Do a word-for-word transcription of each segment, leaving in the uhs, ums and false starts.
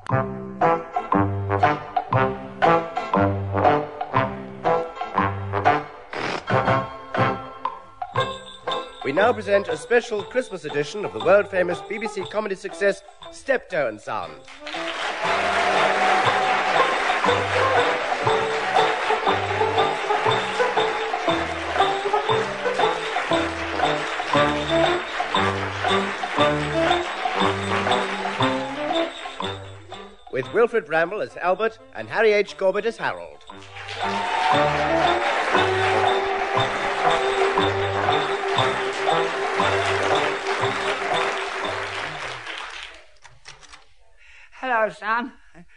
We now present a special Christmas edition of the world-famous B B C comedy success, Steptoe and Son. With Wilfred Bramble as Albert and Harry H. Corbett as Harold. Hello, son.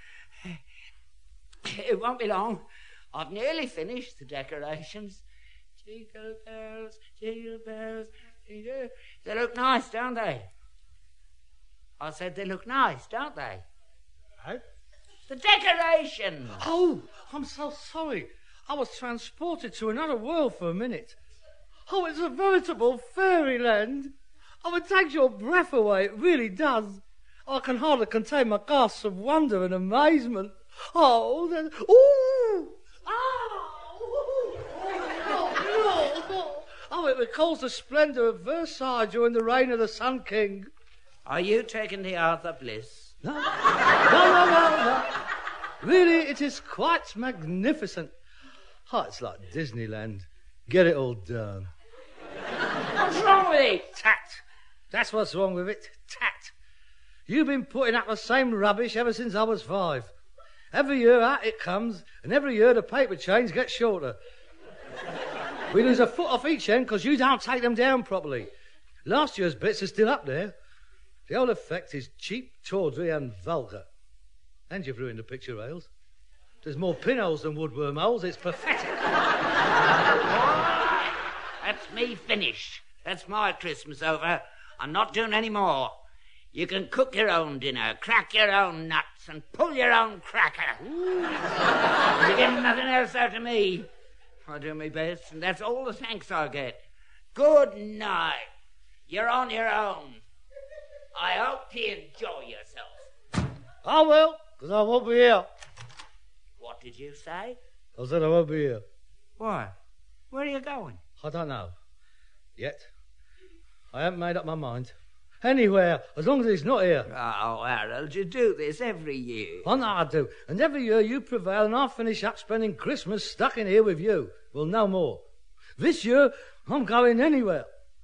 It won't be long. I've nearly finished the decorations. Jingle bells, jingle bells, jingle... They look nice, don't they? I said they look nice, don't they? Hey? The decorations! Oh, I'm so sorry. I was transported to another world for a minute. Oh, it's a veritable fairyland. Oh, it takes your breath away, it really does. I can hardly contain my gasps of wonder and amazement. Oh, then... Ooh! Oh! Oh, oh, oh, it recalls the splendour of Versailles during the reign of the Sun King. Are you taking the Arthur Bliss? No, no, no, no, no. Really, it is quite magnificent. Oh, it's like Disneyland. Get it all done. What's wrong with it? Tact. That's what's wrong with it. Tact. You've been putting up the same rubbish ever since I was five. Every year out it comes, and every year the paper chains get shorter. We lose a foot off each end because you don't take them down properly. Last year's bits are still up there. The whole effect is cheap, tawdry and vulgar. And you've ruined the picture rails. There's more pinholes than woodworm holes. It's pathetic. That's me finished. That's my Christmas over. I'm not doing any more. You can cook your own dinner, crack your own nuts, and pull your own cracker. You get nothing else out of me. I do my best, and that's all the thanks I get. Good night. You're on your own. I hope you enjoy yourself. I will, because I won't be here. What did you say? I said I won't be here. Why? Where are you going? I don't know. Yet. I haven't made up my mind. Anywhere, as long as he's not here. Oh, Harold, you do this every year. I know I do. And every year you prevail and I finish up spending Christmas stuck in here with you. Well, no more. This year, I'm going anywhere.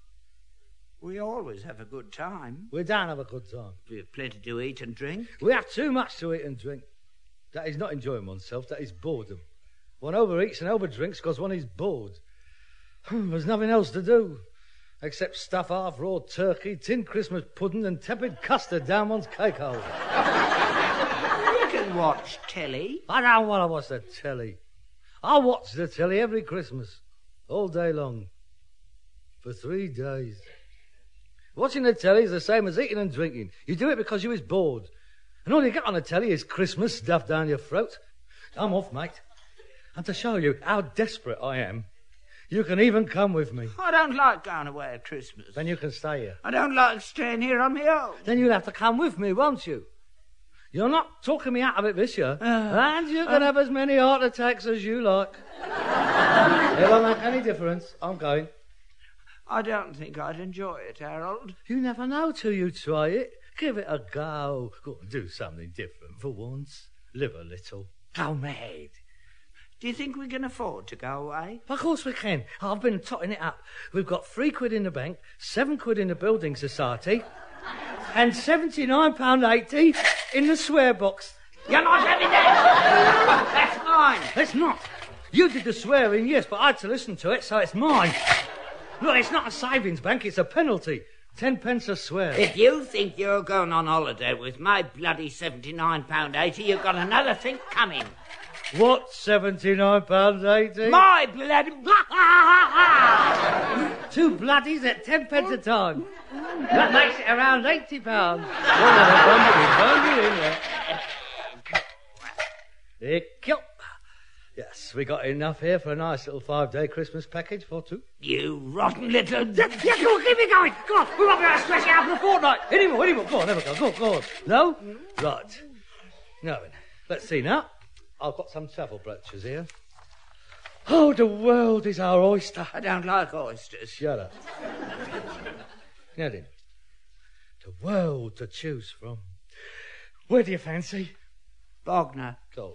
We always have a good time. We don't have a good time. We have plenty to eat and drink. We have too much to eat and drink. That is not enjoying oneself, that is boredom. One overeats and overdrinks because one is bored. There's nothing else to do. Except stuff half raw turkey, tinned Christmas pudding and tepid custard down one's cake hole. You can watch telly. I don't want to watch the telly. I watch the telly every Christmas, all day long, for three days. Watching the telly is the same as eating and drinking. You do it because you is bored. And all you get on the telly is Christmas stuffed down your throat. I'm off, mate. And to show you how desperate I am, you can even come with me. I don't like going away at Christmas. Then you can stay here. I don't like staying here on my own. Then you'll have to come with me, won't you? You're not talking me out of it this year. Uh, and you can uh, have as many heart attacks as you like. It won't make any difference. I'm going. I don't think I'd enjoy it, Harold. You never know till you try it. Give it a go. Go and do something different for once. Live a little. Go mad. Do you think we can afford to go away? Of course we can. I've been totting it up. We've got three quid in the bank, seven quid in the building society, and seventy-nine pounds eighty in the swear box. You're not having that! That's mine! It's not. You did the swearing, yes, but I had to listen to it, so it's mine. Look, it's not a savings bank, it's a penalty. Ten pence a swear. If you think you're going on holiday with my bloody seventy-nine pounds eighty, you've got another thing coming. What, seventy-nine pounds eighty? My bloody... Two bloodies at ten pence a time. That makes it around eighty pounds. Kill. Yes, we got enough here for a nice little five-day Christmas package for two. You rotten little... Yeah, yeah, come on, keep me going. Come on, we won't be able to stretch it out for a fortnight. Any more, any more. Go on, have a go. Go on, go on. No? Right. Now then, let's see now. I've got some travel brochures here. Oh, the world is our oyster. I don't like oysters. Shut up. Now then, the world to choose from. Where do you fancy? Bognor. Go.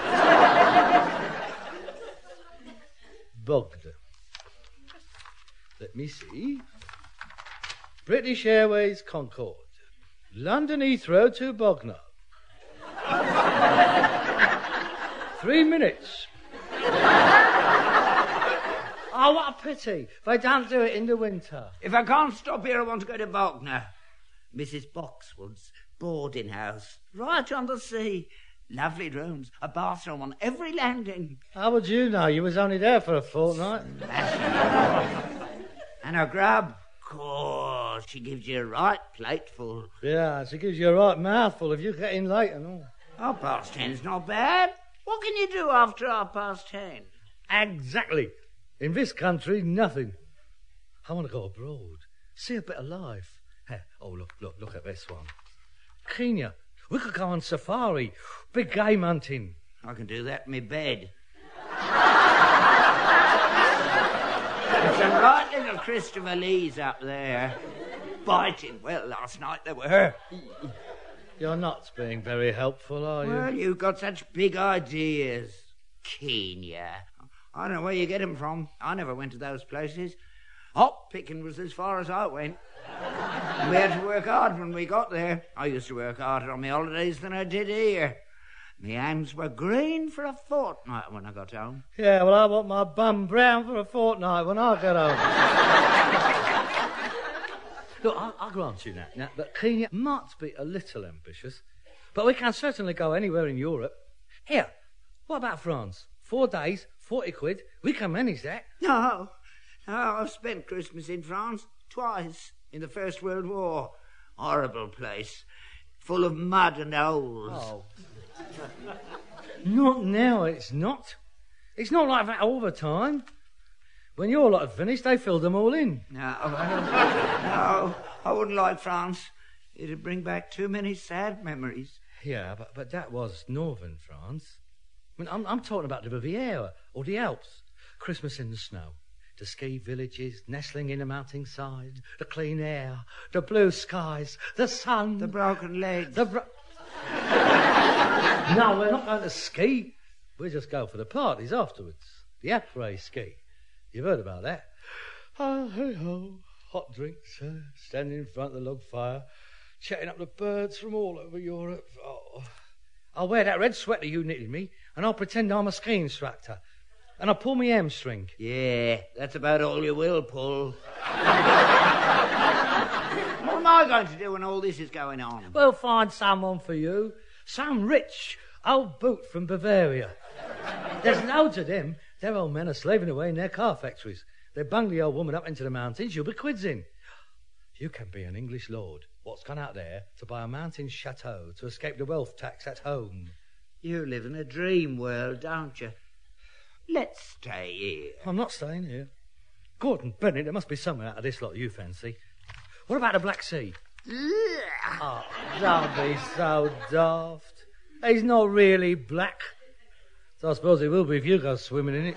Bognor. Let me see. British Airways Concorde. London Heathrow to Bognor. Three minutes. Oh, what a pity. They don't do it in the winter. If I can't stop here, I want to go to Bognor. Missus Boxwood's boarding house, right on the sea. Lovely rooms, a bathroom on every landing. How would you know? You was only there for a fortnight. And her grub, course, she gives you a right plateful. Yeah, she gives you a right mouthful if you get in late and all. Half past ten's not bad. What can you do after half past ten? Exactly. In this country, nothing. I want to go abroad, see a bit of life. Hey, oh, look, look, look at this one. Kenya. We could go on safari, big game hunting. I can do that in my bed. There's a right little Christopher Lees up there. Biting. Well, last night they were. You're not being very helpful, are you? Well, you've got such big ideas. Kenya. I don't know where you get them from. I never went to those places. Hop picking was as far as I went. We had to work hard when we got there. I used to work harder on my holidays than I did here. My hands were green for a fortnight when I got home. Yeah, well, I want my bum brown for a fortnight when I get home. Look, I'll, I'll grant you that, Nat, that Kenya might be a little ambitious, but we can certainly go anywhere in Europe. Here, what about France? Four days, forty quid. We can manage that. No, no, I've spent Christmas in France twice. In the First World War. Horrible place. Full of mud and holes. Oh. Not now, it's not. It's not like that all the time. When your lot had finished, they filled them all in. No, no, I wouldn't like France. It'd bring back too many sad memories. Yeah, but, but that was northern France. I mean, I'm, I'm talking about the Riviera or the Alps. Christmas in the snow. The ski villages nestling in the mountainside, the clean air, the blue skies, the sun... The broken legs. The bro- No, we're not going to ski. We'll just go for the parties afterwards. The après-ski. You've heard about that? Oh, hey ho, hot drinks, uh, standing in front of the log fire, chatting up the birds from all over Europe. Oh. I'll wear that red sweater you knitted me, and I'll pretend I'm a ski instructor. And I'll pull my hamstring. Yeah, that's about all you will pull. What am I going to do when all this is going on? We'll find someone for you. Some rich old boot from Bavaria. There's loads of them. Their old men are slaving away in their car factories. They bung the old woman up into the mountains, you'll be quids in. You can be an English lord what's gone out there to buy a mountain chateau to escape the wealth tax at home. You live in a dream world, don't you? Let's stay here. I'm not staying here. Gordon Bennett, there must be somewhere out of this lot you fancy. What about the Black Sea? Oh, don't be so daft. He's not really black. So I suppose he will be if you go swimming in it.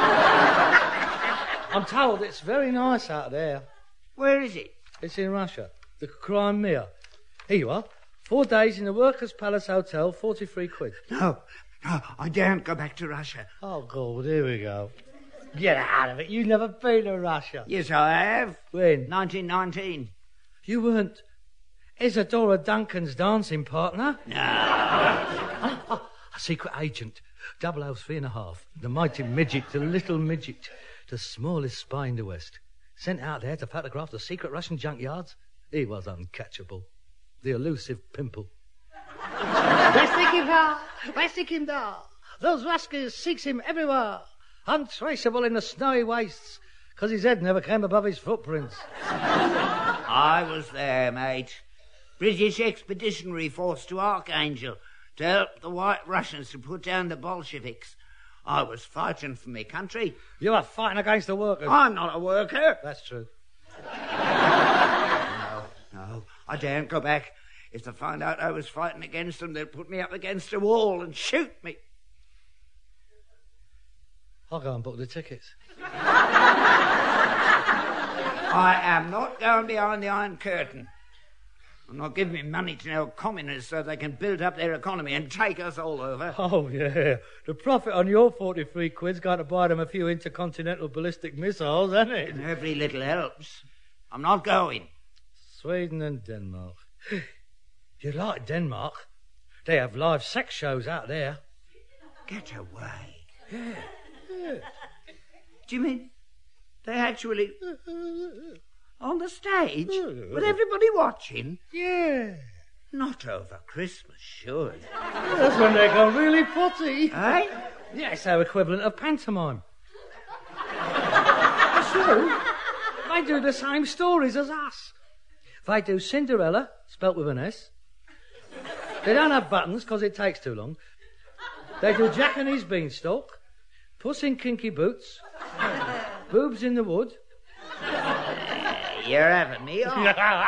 I'm told it's very nice out there. Where is it? It's in Russia. The Crimea. Here you are. Four days in the Workers' Palace Hotel, forty-three quid. No, no, I daren't go back to Russia. Oh, God, here we go. Get out of it. You've never been to Russia. Yes, I have. When? nineteen nineteen. You weren't Isadora Duncan's dancing partner? No. oh, oh, a secret agent. Double O's three and a half. The mighty midget, the little midget. The smallest spy in the West. Sent out there to photograph the secret Russian junkyards. He was uncatchable. The elusive pimple. They seek him there. They seek him there. Those rascals seeks him everywhere. Untraceable in the snowy wastes, because his head never came above his footprints. I was there, mate. British Expeditionary Force to Archangel to help the White Russians to put down the Bolsheviks. I was fighting for my country. You were fighting against the workers. I'm not a worker. That's true. No, no, I daren't go back. If they find out I was fighting against them, they'll put me up against a wall and shoot me. I'll go and book the tickets. I am not going behind the Iron Curtain. I'm not giving me money to no communists so they can build up their economy and take us all over. Oh, yeah. The profit on your forty-three quid's going to buy them a few intercontinental ballistic missiles, isn't it? And every little helps. I'm not going. Sweden and Denmark. You like Denmark? They have live sex shows out there. Get away. Yeah. yeah. Do you mean they actually... on the stage? With everybody watching? Yeah. Not over Christmas, surely. That's when they go really potty. Eh? Yeah, it's our equivalent of pantomime. That's true. They do the same stories as us. They do Cinderella, spelt with an S. They don't have buttons because it takes too long. They do Jack and his Beanstalk, Puss in Kinky Boots, Boobs in the Wood. You're having me on.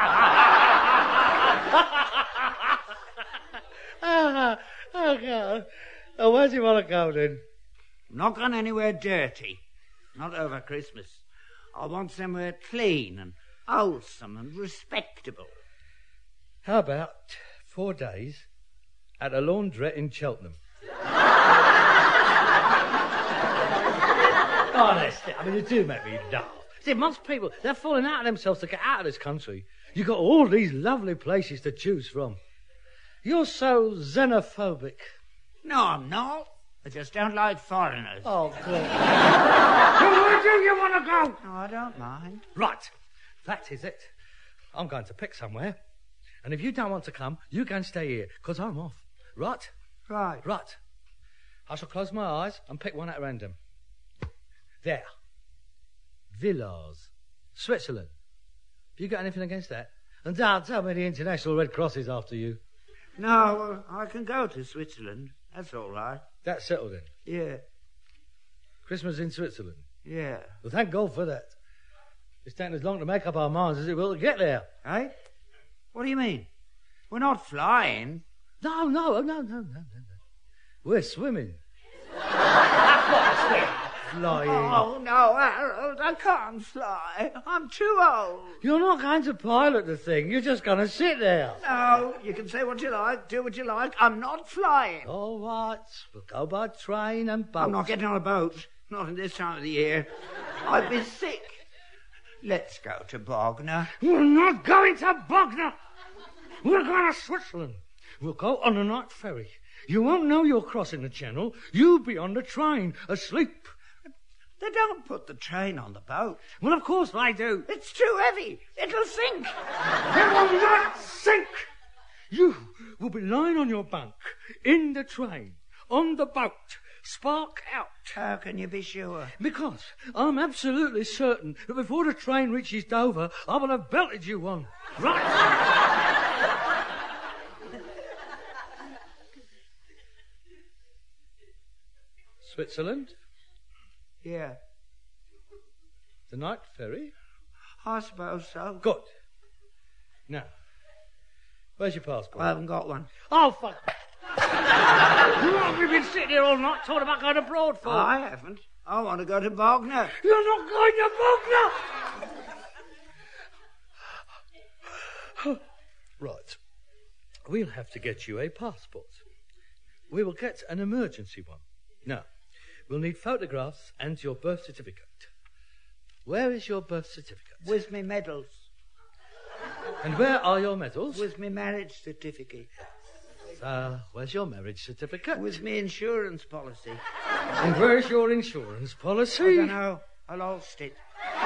oh, oh, God. Oh, where do you want to go, then? I'm not going anywhere dirty. Not over Christmas. I want somewhere clean and wholesome and respectable. How about four days at a laundrette in Cheltenham? Honestly, I mean, you do make me laugh. See, most people, they're falling out of themselves to get out of this country. You've got all these lovely places to choose from. You're so xenophobic. No, I'm not. I just don't like foreigners. Oh, good. So where do you want to go? No, I don't mind. Right. That is it. I'm going to pick somewhere. And if you don't want to come, you can stay here, because I'm off. Right? Right. Right. I shall close my eyes and pick one at random. There. Villars. Switzerland. Have you got anything against that? And don't tell me the International Red Cross is after you. No, well, I can go to Switzerland. That's all right. That's settled then. Yeah. Christmas in Switzerland. Yeah. Well, thank God for that. It's taken as long to make up our minds as it will to get there. Eh? What do you mean? We're not flying. No, no, no, no, no, no, no. We're swimming. Flying. Oh, no, Harold, I can't fly. I'm too old. You're not going to pilot the thing. You're just going to sit there. No, you can say what you like, do what you like. I'm not flying. All right. We'll go by train and boat. I'm not getting on a boat. Not in this time of the year. I'd be sick. Let's go to Bognor. We're not going to Bognor. We're going to Switzerland. We'll go on a night ferry. You won't know you're crossing the channel. You'll be on the train, asleep. They don't put the train on the boat. Well, of course they do. It's too heavy. It'll sink. It will not sink. You will be lying on your bunk, in the train, on the boat, spark out. How can you be sure? Because I'm absolutely certain that before the train reaches Dover, I will have belted you one. Right? Switzerland? Yeah. The night ferry? I suppose so. Good. Now, where's your passport? I haven't got one. Oh, fuck. What have you been sitting here all night talking about going abroad for? I haven't. I want to go to Bognor. You're not going to Bognor! Right. We'll have to get you a passport. We will get an emergency one. Now, we'll need photographs and your birth certificate. Where is your birth certificate? With me medals. And where are your medals? With me marriage certificate. Uh, where's your marriage certificate? With me insurance policy. And where's your insurance policy? I don't know. I lost it.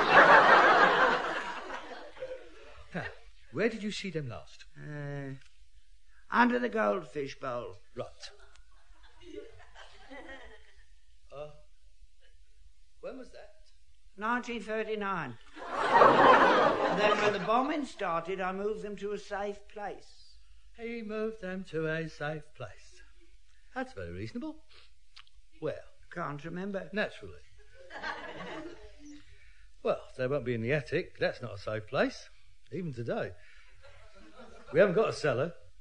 Now, where did you see them last? Uh, under the goldfish bowl. Right. Uh, when was that? nineteen thirty-nine. And then when the bombing started, I moved them to a safe place. He moved them to a safe place. That's very reasonable. Where? Can't remember. Naturally. Well, they won't be in the attic. That's not a safe place, even today. We haven't got a cellar.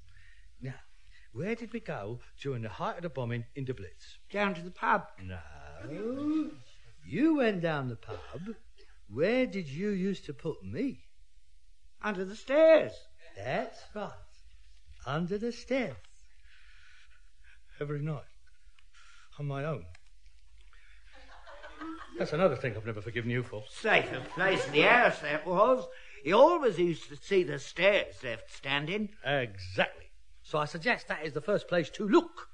where did we go during the height of the bombing in the Blitz? Down to the pub. No. You went down the pub. Where did you used to put me? Under the stairs. That's right. Under the stairs. Every night. On my own. That's another thing I've never forgiven you for. Safer place in the house, that was. He always used to see the stairs left standing. Exactly. So I suggest that is the first place to look.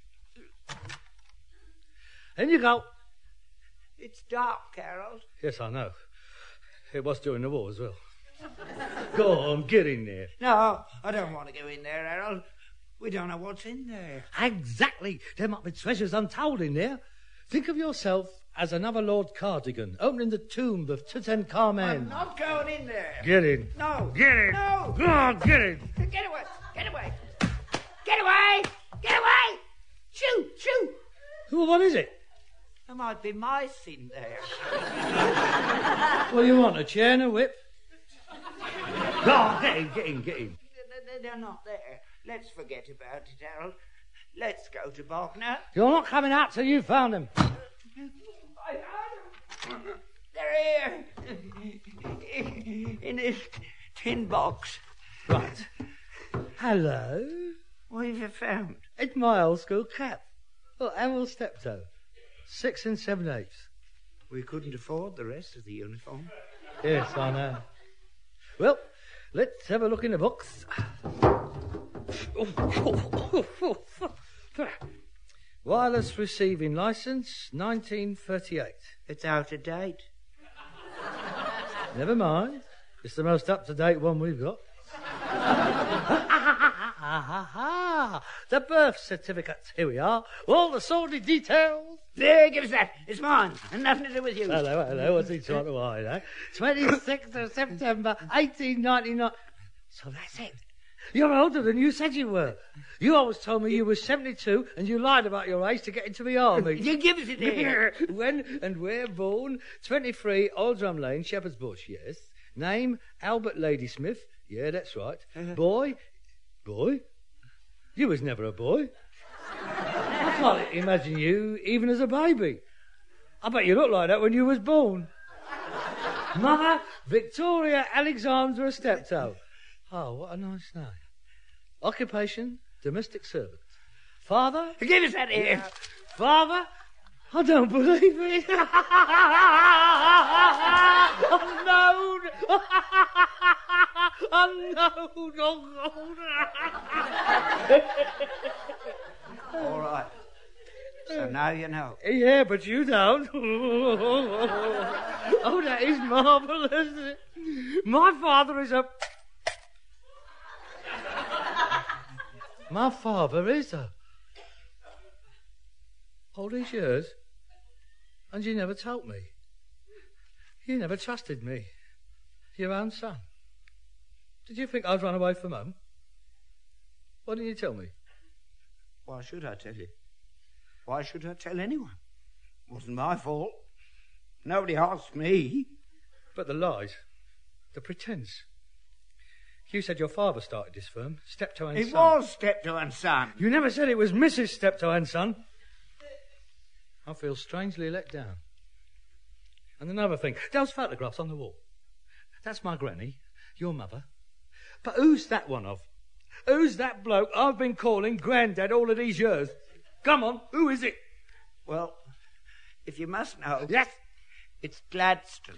In you go. It's dark, Harold. Yes, I know. It was during the war as well. Go on, get in there. No, I don't want to go in there, Harold. We don't know what's in there. Exactly. There might be treasures untold in there. Think of yourself as another Lord Cardigan opening the tomb of Tutankhamen. I'm not going in there. Get in. No. Get in. No. Go on, get in. Get away. Get away. Get away. Get away. Shoo, shoo. Well, what is it? There might be mice in there. What do you want, a chair and a whip? Go on, get in, get in, get in. They're not there. Let's forget about it, Harold. Let's go to Bognor. You're not coming out till you found them. I found them. They're here. In this tin box. Right. Hello. What have you found? It's my old school cap. Oh, Emerald Steptoe. Six and seven eighths. We couldn't afford the rest of the uniform. Yes, I know. Well, let's have a look in the box. Wireless receiving license, nineteen thirty-eight. It's out of date. Never mind. It's the most up-to-date one we've got. The birth certificates. Here we are. All the sordid details. There, give us that. It's mine, and nothing to do with you. Hello, hello. What's he trying to hide, eh? twenty-sixth of September, eighteen ninety-nine. So that's it. You're older than you said you were. You always told me you were seventy-two, and you lied about your age to get into the army. You give us it here. When and where born? twenty-three, Oldrum Lane, Shepherd's Bush, yes. Name, Albert Ladysmith. Yeah, that's right. Uh-huh. Boy? Boy? You was never a boy. I can't imagine you even as a baby. I bet you looked like that when you was born. Mother, Victoria Alexandra Steptoe. Oh, what a nice name. Occupation, domestic servant. Father? Give us that here. Father? I don't believe it. Unknown. Unknown. All right. So now you know. Yeah, but you don't. Oh, that is marvellous. My father is a... My father is a... All these years, and you never told me. You never trusted me. Your own son. Did you think I'd run away from home? Why didn't you tell me? Why should I tell you? Why should I tell anyone? It wasn't my fault. Nobody asked me. But the lies, the pretense. You said your father started this firm, Steptoe and It Son. was Steptoe and Son. You never said it was Missus Steptoe and Son. I feel strangely let down. And another thing, those photographs on the wall. That's my granny, your mother. But who's that one of? Who's that bloke I've been calling Grandad all of these years? Come on, who is it? Well, if you must know... Yes? It's Gladstone.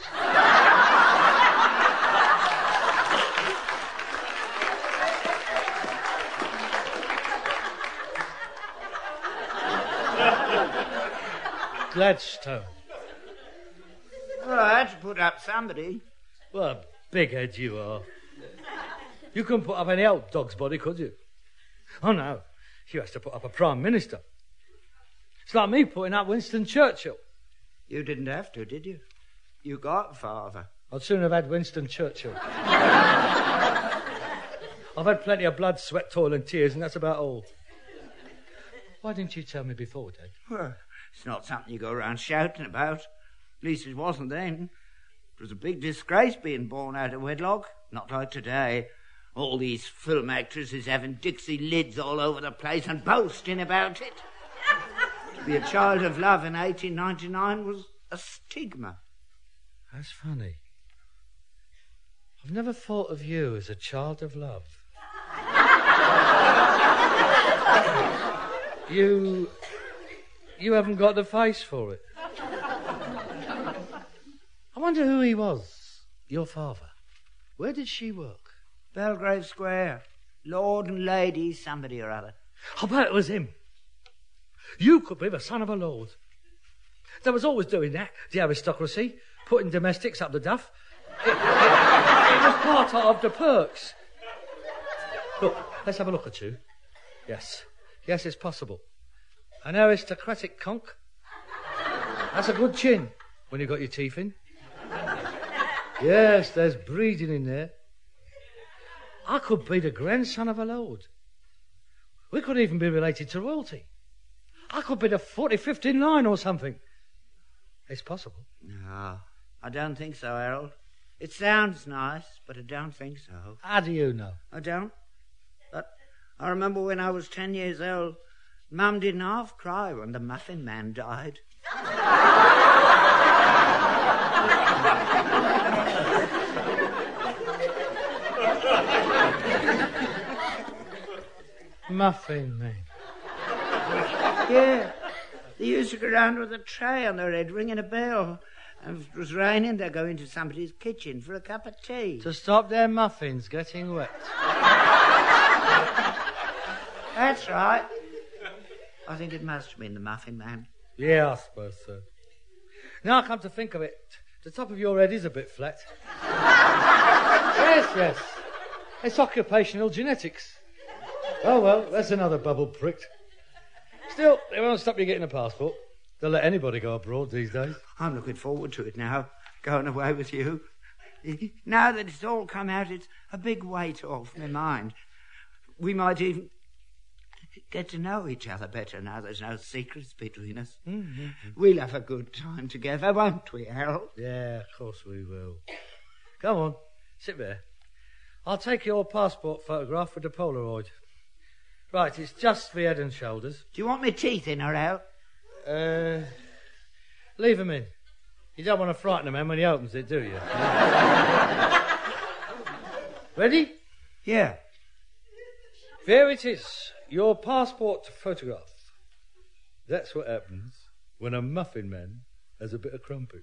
Gladstone. Well, I had to put up somebody. What a big head you are. You couldn't put up any old dog's body, could you? Oh, no. You has to put up a Prime Minister. It's like me putting up Winston Churchill. You didn't have to, did you? You got father. I'd sooner have had Winston Churchill. I've had plenty of blood, sweat, toil and tears, and that's about all. Why didn't you tell me before, Dad? Well, it's not something you go around shouting about. At least it wasn't then. It was a big disgrace being born out of wedlock. Not like today. All these film actresses having Dixie lids all over the place and boasting about it. To be a child of love in eighteen ninety-nine was a stigma. That's funny. I've never thought of you as a child of love. you... you haven't got the face for it. I wonder who he was, your father. Where did she work? Belgrave Square. Lord and Lady somebody or other. I bet it was him. You could be the son of a lord. They was always doing that, the aristocracy, putting domestics up the duff. It, it, it was part of the perks. Look, let's have a look at you. Yes, yes, it's possible. An aristocratic conch. That's a good chin when you've got your teeth in. Yes, there's breeding in there. I could be the grandson of a lord. We could even be related to royalty. I could be the forty-fifth in line or something. It's possible. No, I don't think so, Harold. It sounds nice, but I don't think so. How do you know? I don't. But I remember when I was ten years old, Mum didn't half cry when the Muffin Man died. Muffin Man. Yeah. They used to go round with a tray on their head, ringing a bell. And if it was raining, they'd go into somebody's kitchen for a cup of tea. To stop their muffins getting wet. That's right. I think it must have been the Muffin Man. Yeah, I suppose so. Now I come to think of it, the top of your head is a bit flat. Yes, yes. It's occupational genetics. Oh, well, that's another bubble pricked. Still, they won't stop you getting a passport. They'll let anybody go abroad these days. I'm looking forward to it now, going away with you. Now that it's all come out, it's a big weight off my mind. We might even get to know each other better now there's no secrets between us. Mm-hmm. We'll have a good time together, won't we, Harold? Yeah, of course we will. Come on, sit there. I'll take your passport photograph with the Polaroid. Right, it's just the head and shoulders. Do you want my teeth in or out? Uh, leave them in. You don't want to frighten a man when he opens it, do you? Ready? Yeah. There it is, your passport photograph. That's what happens when a Muffin Man has a bit of crumpet.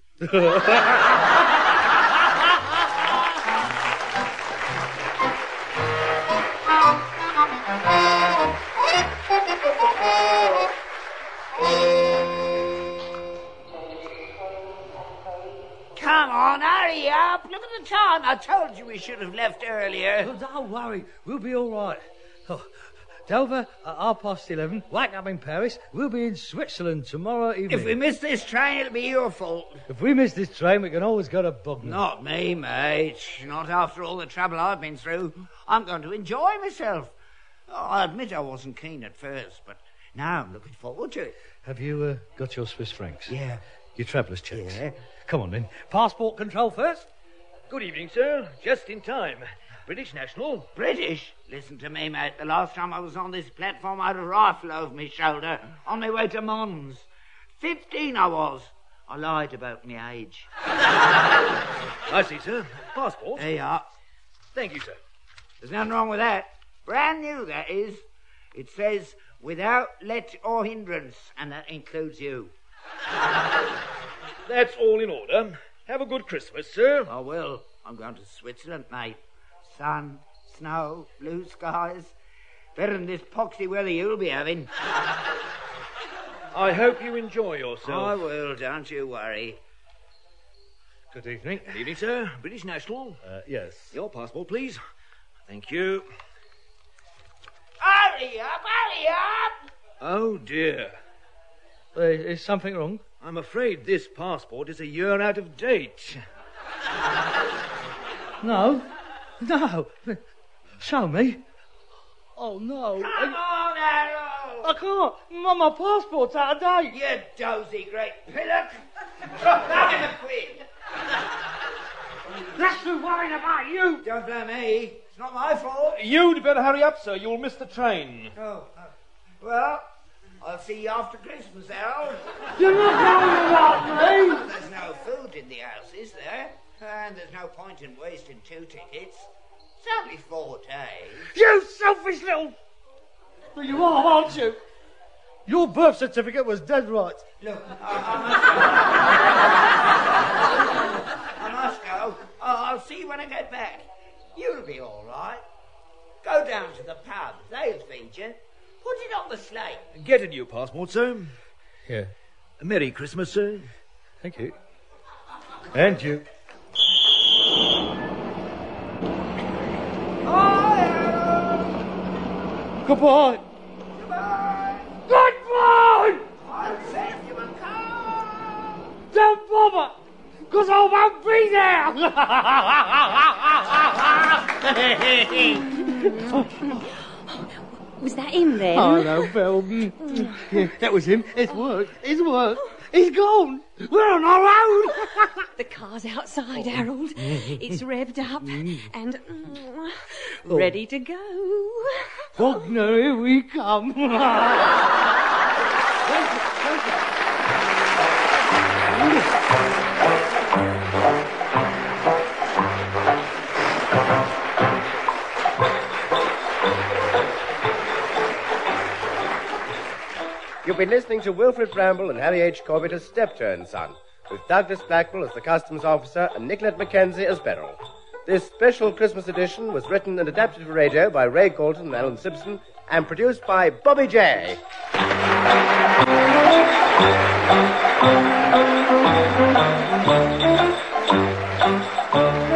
Come on, hurry up. Look at the time. I told you we should have left earlier. Oh, don't worry, we'll be all right. Oh, Dover at half past eleven, wake up in Paris. We'll be in Switzerland tomorrow evening. If we miss this train, it'll be your fault. If we miss this train, we can always go to Bognor. Not me, mate. Not after all the trouble I've been through. I'm going to enjoy myself. Oh, I admit I wasn't keen at first, but now I'm looking forward to it. Have you uh, got your Swiss francs? Yeah. Your traveller's checks? Yeah. Come on, then. Passport control first. Good evening, sir. Just in time. British national. British? Listen to me, mate. The last time I was on this platform, I had a rifle over my shoulder on my way to Mons. Fifteen I was. I lied about my age. I see, sir. Passport. There you are. Thank you, sir. There's nothing wrong with that. Brand new, that is. It says, without let or hindrance, and that includes you. That's all in order. Have a good Christmas, sir. I will. I'm going to Switzerland, mate. Sun, snow, blue skies. Better than this poxy weather you'll be having. I hope you enjoy yourself. I will, don't you worry. Good evening. Good evening, sir. British national. Uh, yes. Your passport, please. Thank you. Hurry up, hurry up! Oh, dear. Uh, is something wrong? I'm afraid this passport is a year out of date. No. No. Show me. Oh, no. Come on, Harold! I can't. Mum, my passport's out of date. You dozy great pillock. Have him a quid. That's who worrying about you. Don't blame me. It's not my fault. You'd better hurry up, sir. You'll miss the train. Oh, uh, well, I'll see you after Christmas, Harold. You're not going without me. There's no food in the house, is there? And there's no point in wasting two tickets. It's only four days. You selfish little... Well, you are, aren't you? Your birth certificate was dead right. Look, I, I must go. I must go. I'll, I'll see you when I get back. You'll be all right. Go down to the pub. They'll feed you. Put it on the slate. Get a new passport, sir. Yeah. A Merry Christmas, sir. Thank you. And you. Bye, Harold. Goodbye. Goodbye. Goodbye! I'll save you a car. Don't bother, because I won't be there. Was that him then? Oh, no, Bill. Yeah, that was him. It's worked. It's worked. He's gone. We're on our own. The car's outside, Harold. It's revved up and mm, Oh. ready to go. Wagner, here we come. You've been listening to Wilfred Bramble and Harry H. Corbett as Steptoe and Son, with Douglas Blackwell as the customs officer and Nicolette Mackenzie as Beryl. This special Christmas edition was written and adapted for radio by Ray Colton and Alan Simpson and produced by Bobby J. Thank you.